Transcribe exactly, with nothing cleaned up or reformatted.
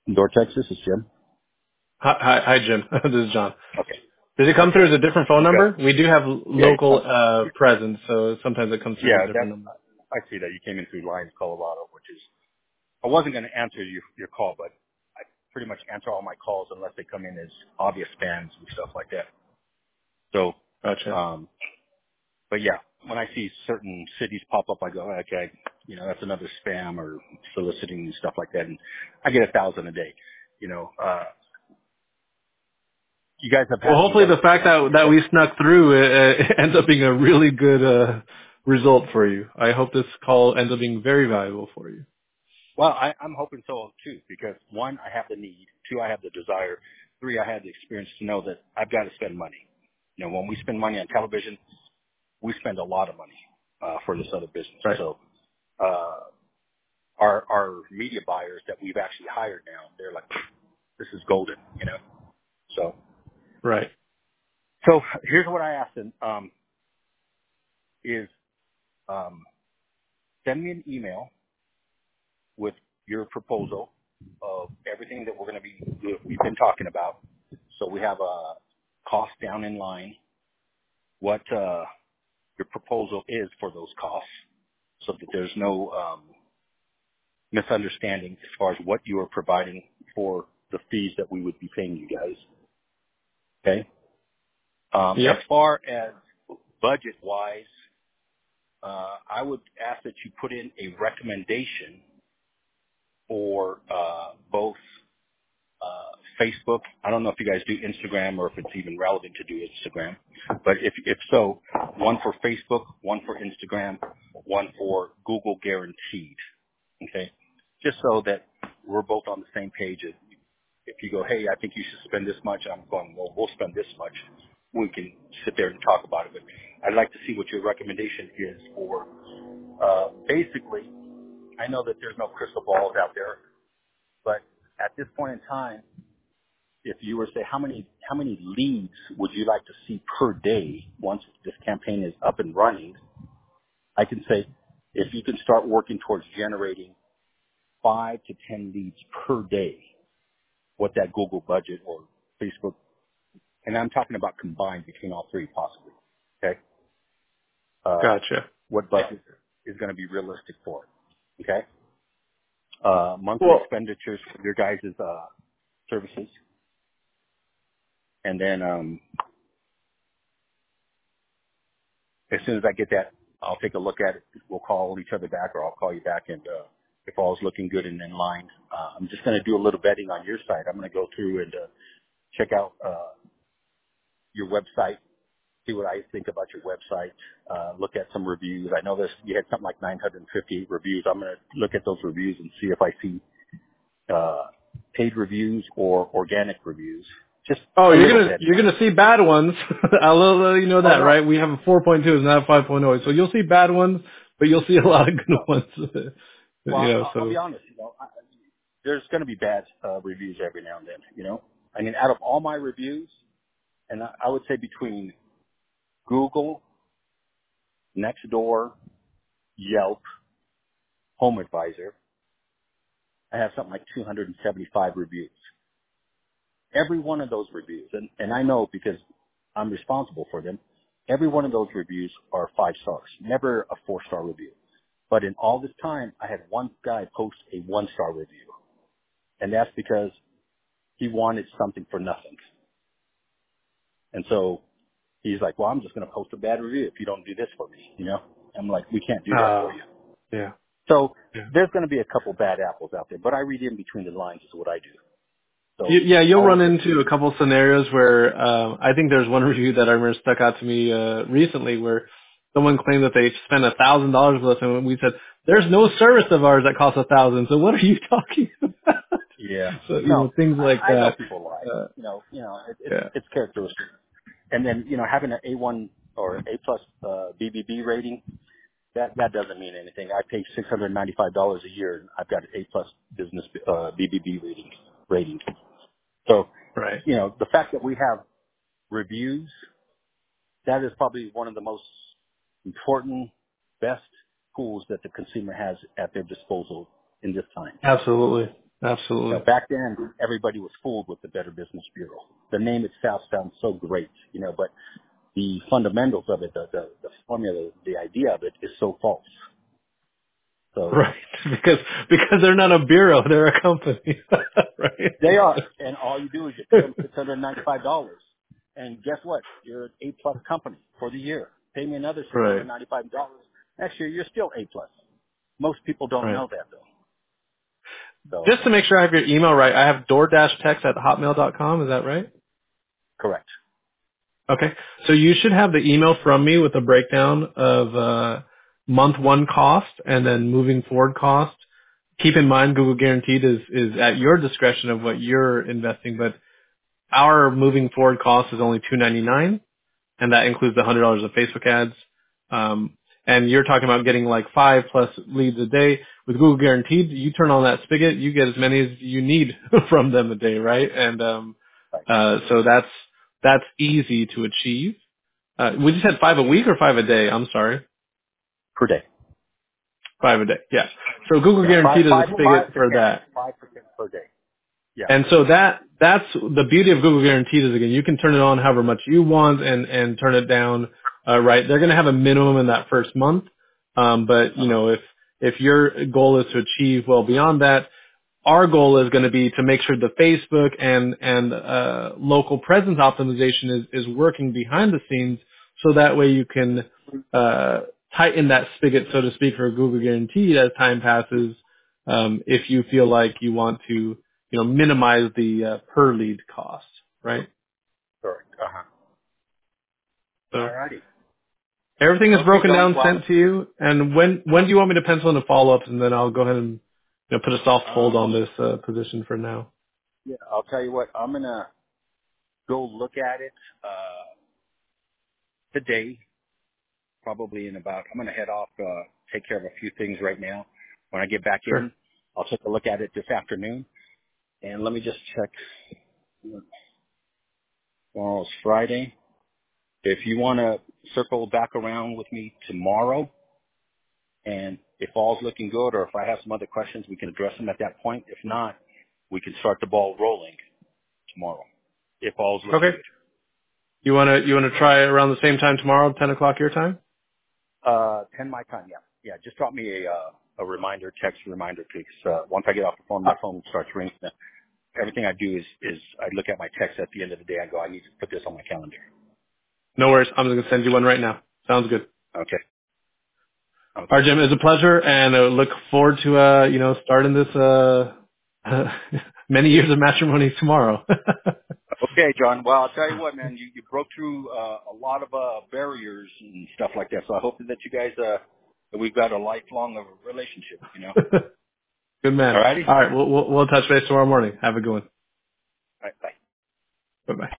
Door, Texas. This is Jim. Hi, hi, hi, Jim. This is John. Okay. Did it come through as a different phone You got. number? We do have Yeah. It local comes, uh, presence, so sometimes it comes through as a yeah. different That number. I see that you came in through Lyons, Colorado, which is. I wasn't going to answer your your call, but I pretty much answer all my calls unless they come in as obvious spams and stuff like that. So, Gotcha. um, but yeah, when I see certain cities pop up, I go, okay, you know, that's another spam or soliciting and stuff like that, and I get a thousand a day. You know, uh, you guys have Well, had some hopefully the relative fact that that we snuck through uh, ends up being a really good uh, result for you. I hope this call ends up being very valuable for you. Well, I, I'm hoping so too, because one, I have the need. Two, I have the desire. Three, I have the experience to know that I've got to spend money. You know, when we spend money on television, we spend a lot of money uh, for this other business. Right. So, uh, our our media buyers that we've actually hired now, they're like, this is golden, you know. So, Right. so here's what I asked them: um, is um, send me an email with your proposal of everything that we're going to be we've been talking about. So we have a cost down in line, what uh, your proposal is for those costs, so that there's no um, misunderstanding as far as what you are providing for the fees that we would be paying you guys. Okay. Um, as Yep. far as budget wise, uh, I would ask that you put in a recommendation for uh, both uh, Facebook. I don't know if you guys do Instagram or if it's even relevant to do Instagram, but if if so, one for Facebook, one for Instagram, one for Google Guaranteed. Okay, just so that we're both on the same page. If if you go, hey, I think you should spend this much, I'm going, well, we'll spend this much. We can sit there and talk about it. But I'd like to see what your recommendation is for. Uh, basically, I know that there's no crystal balls out there, but at this point in time, if you were to say how many how many leads would you like to see per day once this campaign is up and running, I can say if you can start working towards generating five to ten leads per day, what that Google budget or Facebook, and I'm talking about combined between all three possibly, okay, uh, Gotcha. what budget is going to be realistic for it, okay? Uh, monthly Well, expenditures for your guys' uh, services, and then um, as soon as I get that, I'll take a look at it. We'll call each other back, or I'll call you back, and uh, if all's looking good and in line, uh, I'm just going to do a little vetting on your side. I'm going to go through and uh, check out uh, your website, see what I think about your website, uh, look at some reviews. I know this, you had something like nine hundred fifty reviews. I'm going to look at those reviews and see if I see uh, paid reviews or organic reviews. Just oh, a you're little gonna bit. you're gonna see bad ones. I'll let you know Oh that, no, right? We have a four point two, it's not a five point oh. So you'll see bad ones, but you'll see a lot of good no. ones. Well, you know, I'll, I'll be so honest. You know, I, there's going to be bad uh, reviews every now and then. You know, I mean, out of all my reviews, and I, I would say between Google, Nextdoor, Yelp, Home Advisor, I have something like two hundred seventy-five reviews. Every one of those reviews, and, and I know because I'm responsible for them, every one of those reviews are five stars, never a four-star review. But in all this time, I had one guy post a one-star review, and that's because he wanted something for nothing. And so he's like, well, I'm just going to post a bad review if you don't do this for me, you know? I'm like, we can't do that for uh, you. yeah. So Yeah. there's going to be a couple bad apples out there, but I read in between the lines is what I do. You, So yeah, you'll always run look. into a couple scenarios where um, I think there's one review that I remember stuck out to me uh, recently where someone claimed that they spent a thousand dollars with us, and we said there's no service of ours that costs a thousand. So what are you talking about? Yeah. So you No, know things like I, I know that. people lie. Uh, You know, you know, it, it's yeah. it's characteristic. And then you know, having an A one or A plus uh, B B B rating, that that doesn't mean anything. I pay six hundred ninety five dollars a year, and I've got an A plus business uh, B B B rating rating. So Right. you know, the fact that we have reviews, that is probably one of the most important, best tools that the consumer has at their disposal in this time. Absolutely. You know, Absolutely. back then, everybody was fooled with the Better Business Bureau. The name itself sounds so great, you know, but the fundamentals of it, the, the, the formula, the idea of it is so false. So Right. Because because they're not a bureau, they're a company. they Right. are, and all you do is you pay them six hundred ninety-five dollars, and guess what? You're an A plus company for the year. Pay me another six hundred Right. ninety-five dollars. Next year, you're still A plus. Most people don't Right. know that though. So Just to make sure I have your email right, I have DoorDashText at hotmail dot com. Is that right? correct. Okay. So you should have the email from me with a breakdown of uh, month one cost and then moving forward cost. Keep in mind, Google Guaranteed is, is at your discretion of what you're investing, but our moving forward cost is only two ninety-nine, and that includes the one hundred dollars of Facebook ads. Um, and you're talking about getting like five plus leads a day. With Google Guaranteed, you turn on that spigot, you get as many as you need from them a day, right? And um, Right. uh, so that's that's easy to achieve. Uh, we just had five a week or five a day? I'm sorry. Per day. Five a day. Yeah. So Google Yeah, five, Guaranteed is a five, five spigot for percent, that. five percent per day. Yeah. And so that, that's the beauty of Google Guaranteed is again, you can turn it on however much you want and, and turn it down, uh, right? They're going to have a minimum in that first month. Um, but you Uh-huh. know, if, if your goal is to achieve well beyond that, our goal is going to be to make sure the Facebook and and uh, local presence optimization is is working behind the scenes, so that way you can uh, tighten that spigot, so to speak, for Google Guaranteed as time passes. Um, if you feel like you want to, you know, minimize the uh, per lead cost, right? Correct. Uh-huh. So All righty. everything is Okay, broken John. down, Well, sent to you. And when when do you want me to pencil in the follow ups, and then I'll go ahead and you know put a soft hold um, on this uh, position for now. yeah, I'll tell you what, I'm going to go look at it, uh, today, probably in about, I'm going to head off, uh, take care of a few things right now. When I get back Sure. in, I'll take a look at it this afternoon. And let me just check. Tomorrow's Friday. If you want to circle back around with me tomorrow, and if all's looking good, or if I have some other questions, we can address them at that point. If not, we can start the ball rolling tomorrow, if all's looking Okay. good. You wanna you wanna try around the same time tomorrow, ten o'clock your time? Uh, ten my time, yeah. Yeah, just drop me a, uh, a reminder, text reminder, please. Uh, once I get off the phone, Uh, my phone starts ringing. Everything I do is, is I look at my text at the end of the day. I go, I need to put this on my calendar. no worries. I'm just gonna send you one right now. Sounds good. Okay. All Okay. right, Jim. It's a pleasure, and I look forward to uh you know starting this uh many years of matrimony tomorrow. Okay, John. Well, I'll tell you what, man, you, you broke through uh, a lot of uh, barriers and stuff like that. So I hope that you guys, uh, that we've got a lifelong uh, relationship, you know. Good man. All righty? All right, we'll we'll, we'll touch base tomorrow morning. Have a good one. All right, bye. Bye bye.